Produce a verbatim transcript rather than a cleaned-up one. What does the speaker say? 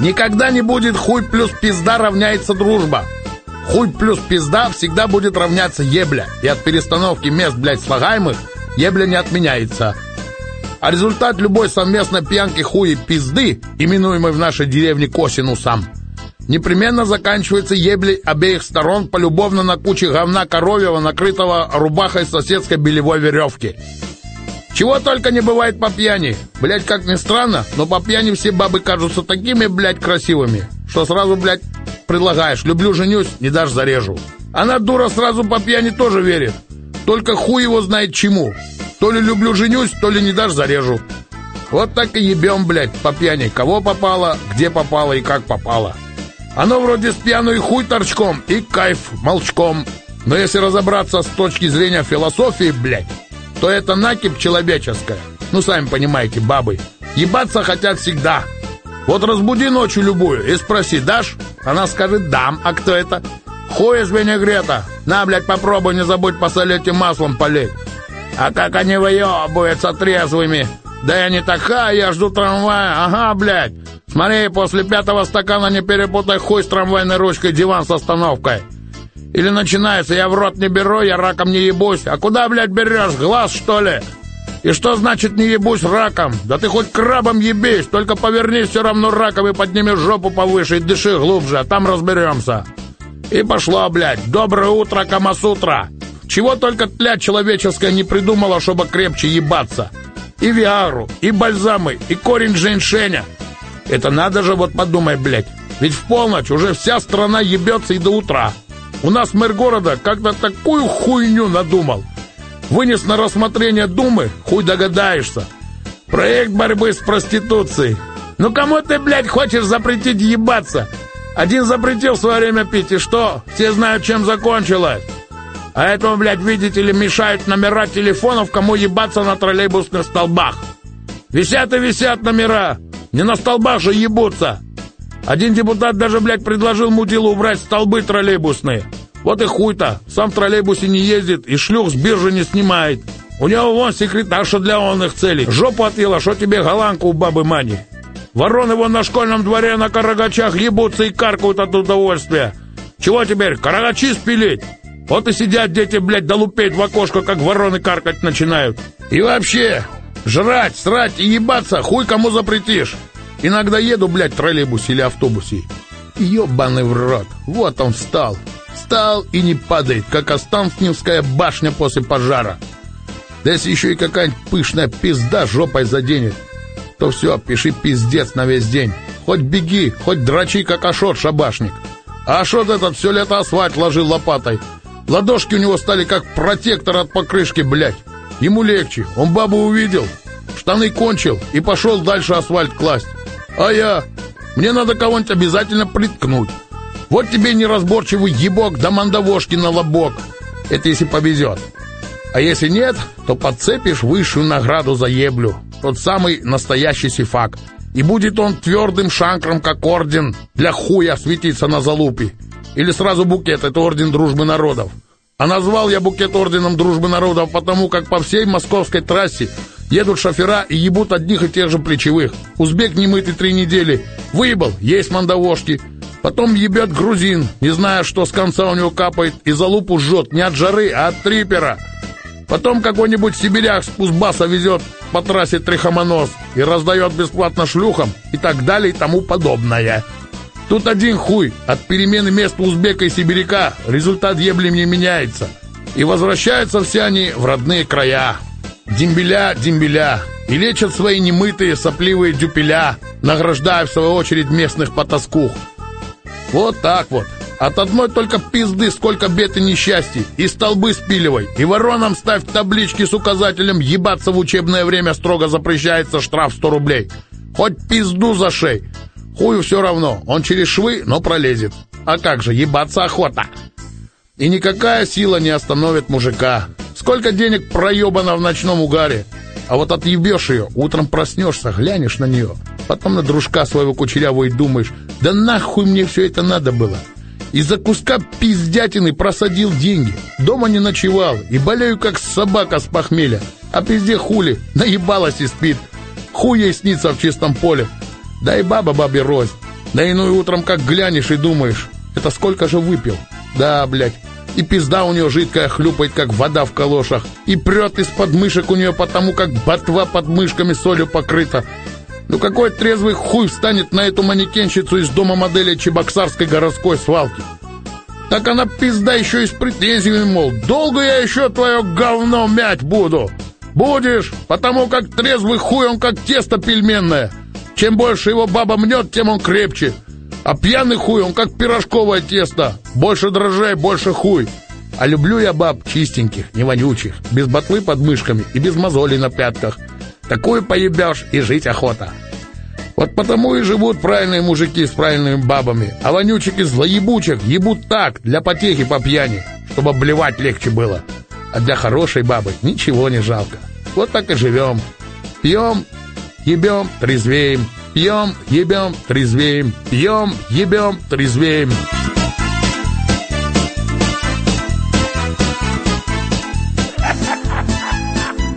Никогда не будет хуй плюс пизда равняется дружба. Хуй плюс пизда всегда будет равняться ебля. И от перестановки мест, блядь, слагаемых ебля не отменяется. А результат любой совместной пьянки хуй и пизды, именуемой в нашей деревне косинусом, непременно заканчивается еблей обеих сторон полюбовно на куче говна коровьего, накрытого рубахой соседской белевой веревки. Чего только не бывает по пьяни. Блядь, как ни странно, но по пьяни все бабы кажутся такими, блядь, красивыми, что сразу, блядь, предлагаешь: люблю, женюсь, не дашь, зарежу. Она, дура, сразу по пьяни тоже верит. Только хуй его знает чему. То ли люблю, женюсь, то ли не дашь, зарежу. Вот так и ебем, блядь, по пьяни. Кого попало, где попало и как попало. Оно вроде с пьяну и хуй торчком, и кайф молчком. Но если разобраться с точки зрения философии, блядь, то это накипь человеческая. Ну, сами понимаете, бабы. Ебаться хотят всегда. Вот разбуди ночью любую и спроси: дашь? Она скажет: дам. А кто это? Хуй из винегрета. На, блядь, попробуй, не забудь посолить и маслом полить. А как они выебываются трезвыми. Да я не такая, я жду трамвая. Ага, блядь. Смотри, после пятого стакана не перепутай хуй с трамвайной ручкой, диван с остановкой. Или начинается: я в рот не беру, я раком не ебусь. А куда, блядь, берешь? Глаз, что ли? И что значит не ебусь раком? Да ты хоть крабом ебись, только повернись все равно раком и подними жопу повыше и дыши глубже, а там разберемся. И пошло, блядь. Доброе утро, Камасутра. Чего только тля человеческая не придумала, чтобы крепче ебаться. И виагру, и бальзамы, и корень женьшеня. Это надо же, вот подумай, блядь. Ведь в полночь уже вся страна ебется и до утра. У нас мэр города как-то такую хуйню надумал. Вынес на рассмотрение Думы, хуй догадаешься. Проект борьбы с проституцией. Ну кому ты, блядь, хочешь запретить ебаться? Один запретил в свое время пить, и что? Все знают, чем закончилось. А этому, блядь, видите ли, мешают номера телефонов, кому ебаться на троллейбусных столбах. Висят и висят номера. Не на столбах же ебутся. Один депутат даже, блядь, предложил мудилу убрать столбы троллейбусные. Вот и хуй-то. Сам в троллейбусе не ездит и шлюх с биржи не снимает. У него вон секретарша для онных целей. Жопу отъела, что тебе голландку у бабы Мани. Вороны вон на школьном дворе на карагачах ебутся и каркают от удовольствия. Чего теперь, карагачи спилить? Вот и сидят дети, блядь, долупеют в окошко, как вороны каркать начинают. И вообще, жрать, срать и ебаться хуй кому запретишь. Иногда еду, блядь, в троллейбусе или автобусе. Ёбаный в рот. Вот он встал. Встал и не падает, как Останкинская башня после пожара. Да если еще и какая-нибудь пышная пизда жопой заденет, то все, пиши пиздец на весь день. Хоть беги, хоть дрочи, как Ашот шабашник. А Ашот этот все лето асфальт ложил лопатой. Ладошки у него стали как протектор от покрышки, блядь. Ему легче, он бабу увидел, штаны кончил и пошел дальше асфальт класть. А я... Мне надо кого-нибудь обязательно приткнуть. Вот тебе неразборчивый ебок да мандавошки на лобок. Это если повезет. А если нет, то подцепишь высшую награду за еблю. Тот самый настоящий сифак. И будет он твердым шанкром, как орден для хуя светиться на залупе. Или сразу букет, это орден дружбы народов. А назвал я букет орденом дружбы народов, потому как по всей московской трассе едут шофера и ебут одних и тех же плечевых. Узбек немытый три недели. Выебал, есть мандавошки. Потом ебет грузин, не зная, что с конца у него капает, и залупу жжет не от жары, а от трипера. Потом какой-нибудь сибиряк с пузбаса везет по трассе трихомонос и раздает бесплатно шлюхам и так далее и тому подобное. Тут один хуй. От перемены места узбека и сибиряка результат ебли не меняется. И возвращаются все они в родные края. Дембеля, дембеля. И лечат свои немытые сопливые дюпеля, награждая в свою очередь местных потаскух. Вот так вот. От одной только пизды сколько бед и несчастий. И столбы спиливай. И воронам ставь таблички с указателем «Ебаться в учебное время строго запрещается, штраф сто рублей». Хоть пизду за шей. Хую все равно. Он через швы, но пролезет. А как же, ебаться охота. И никакая сила не остановит мужика. Сколько денег проебано в ночном угаре. А вот отъебешь ее, утром проснешься, глянешь на нее. Потом на дружка своего кучерявого и думаешь: да нахуй мне все это надо было. Из-за куска пиздятины просадил деньги. Дома не ночевал и болею как собака с похмелья. А пизде хули, наебалась и спит. Хуй ей снится в чистом поле. Да и баба бабе рознь. Да иной утром как глянешь и думаешь, это сколько же выпил? Да, блядь. И пизда у нее жидкая хлюпает, как вода в калошах. И прет из подмышек у нее потому, как ботва под мышками солью покрыта. Ну какой трезвый хуй встанет на эту манекенщицу из дома модели Чебоксарской городской свалки? Так она, пизда, еще и с претензиями, мол, долго я еще твое говно мять буду? Будешь, потому как трезвый хуй, он как тесто пельменное. Чем больше его баба мнет, тем он крепче. А пьяный хуй, он как пирожковое тесто. Больше дрожжей, больше хуй. А люблю я баб чистеньких, не вонючих, без ботвы под мышками и без мозолей на пятках. Такую поебешь, и жить охота. Вот потому и живут правильные мужики с правильными бабами. А вонючики злоебучих ебут так, для потехи по пьяни, чтобы обливать легче было. А для хорошей бабы ничего не жалко. Вот так и живем. Пьем, ебем, трезвеем. Пьем, ебем, трезвеем. Пьем, ебем, трезвеем.